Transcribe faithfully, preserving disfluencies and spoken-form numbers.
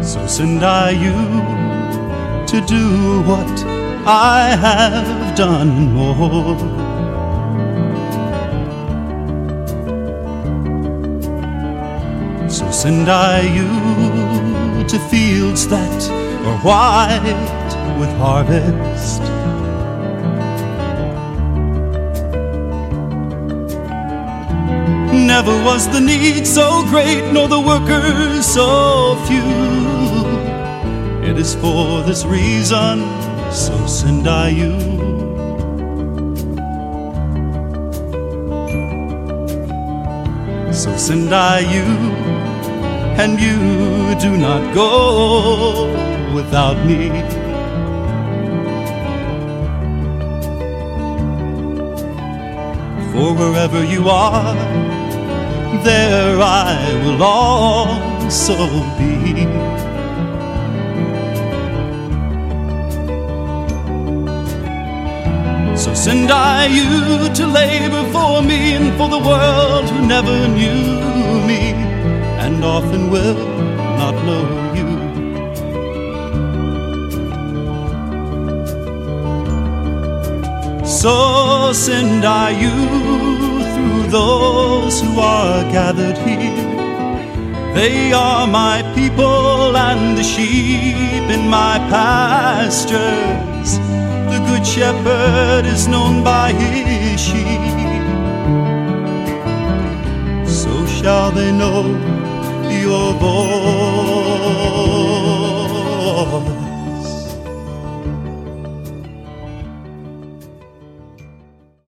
So send I you to do what I have done and more. So send I you to fields that are white with harvest. Never was the need so great, nor the workers so few. It is for this reason, so send I you. So send I you, and you do not go without me. For wherever you are, there I will also be. So send I you to labor for me and for the world who never knew me and often will not know you. So send I you through those who are gathered here. They are my people and the sheep in my pastures. The good shepherd is known by his sheep. So shall they know your voice.